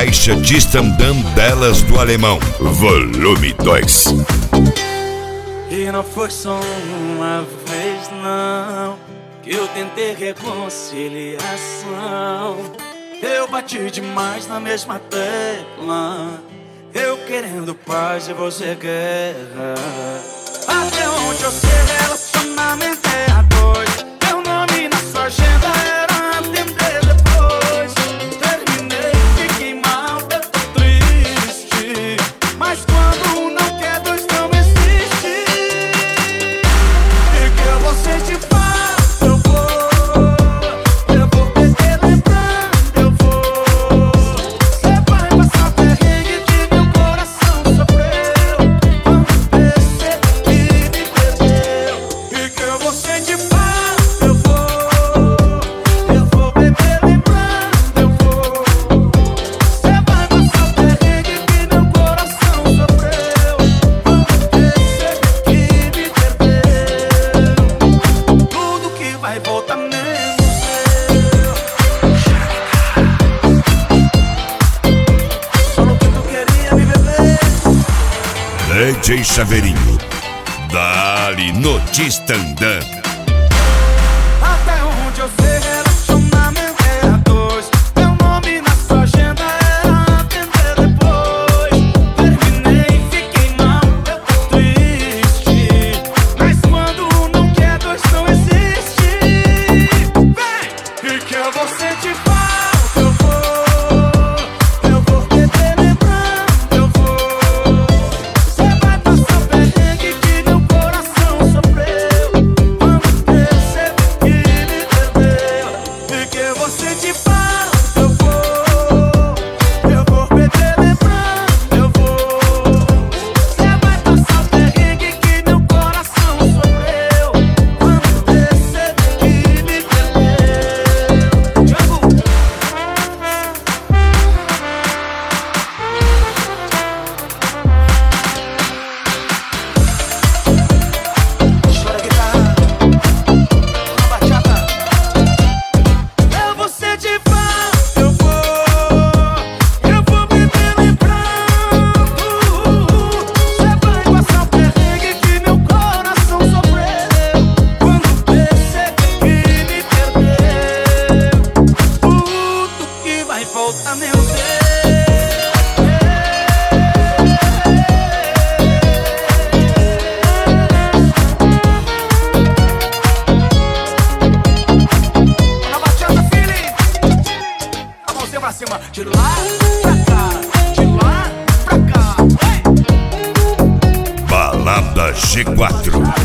Baixa Distandam Belas do Alemão, volume 2. E não foi só uma vez não que eu tentei reconciliação. Eu bati demais na mesma tecla, eu querendo paz e você guerra. Até onde eu sei, relacionamento é a dois. Meu nome na sua agenda era atender depois. Terminei, fiquei mal, eu tô triste. Mas quando não quer, dois não existe. E que eu vou sentir falta, eu vou perder lembrando, eu vou. Cê vai passar perrengue que meu coração sofreu. Quando perceber que me perdeu. E que eu vou sentir falta, eu vou beber lembrando, eu vou. Cê vai passar perrengue que meu coração sofreu. Quando perceber que me perdeu. Tudo que vai voltar mesmo seu. Só no que tu queria me beber. DJ Chaveirinho, dali no Distandam. Até onde eu sei, relacionamento é a dois. Meu nome na sua agenda era atender depois. Terminei, fiquei mal, eu tô triste. Mas quando não quer, dois não existe. Vem! E que eu vou sentir falta, eu vou beber lembrando, eu vou. Cê vai passar perrengue que meu coração sofreu. Quando perceber que me perdeu. E que eu vou sentir falta, eu vou beber lembrando, eu vou. Cê vai passar perrengue que meu coração sofreu. Quando perceber que me perdeu. Django. Chora guitarra, na bachata. Eu vou sentir falta, eu vou beber lembrando. Cê vai passar perrengue que meu coração sofreu. Quando perceber que me perdeu. Tudo que vai voltar, meu Deus. Na bachata, filho, a mãozinha pra cima, de lá pra cá, de lá pra cá. Ei! Balada G4,